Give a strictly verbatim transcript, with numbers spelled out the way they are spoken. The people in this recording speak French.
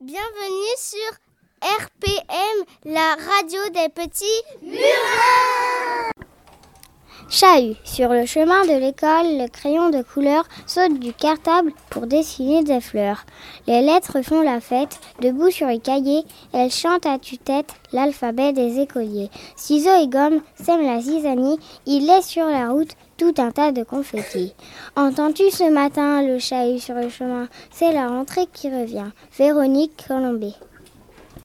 Bienvenue sur R P M, la radio des petits murins. Chahut. Sur le chemin de l'école, le crayon de couleur saute du cartable pour dessiner des fleurs. Les lettres font la fête. Debout sur les cahiers, elles chantent à tue-tête l'alphabet des écoliers. Ciseaux et gomme sèment la zizanie. Il laisse sur la route tout un tas de confettis. Entends-tu ce matin le chahut sur le chemin? C'est la rentrée qui revient. Véronique Colombet.